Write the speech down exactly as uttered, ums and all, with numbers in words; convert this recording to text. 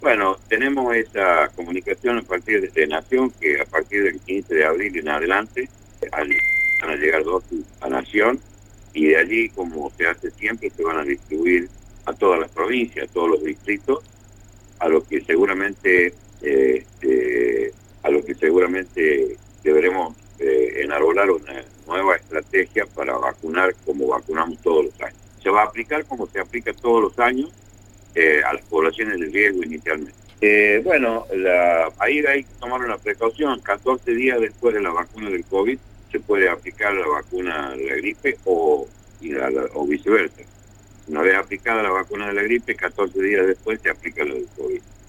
Bueno, tenemos esa comunicación a partir de Nación, que a partir del quince de abril en adelante van a llegar dosis a Nación, y de allí, como se hace siempre, se van a distribuir a todas las provincias, a todos los distritos, a lo que seguramente eh, eh, a lo que seguramente deberemos eh, enarbolar una nueva estrategia para vacunar como vacunamos todos los años. Se va a aplicar como se aplica todos los años eh, a las poblaciones de riesgo inicialmente. Eh, bueno, la, ahí hay que tomar una precaución. catorce días después de la vacuna del COVID se puede aplicar la vacuna de la gripe o, y la, la, o viceversa. Una vez aplicada la vacuna de la gripe, catorce días después se aplica la del COVID.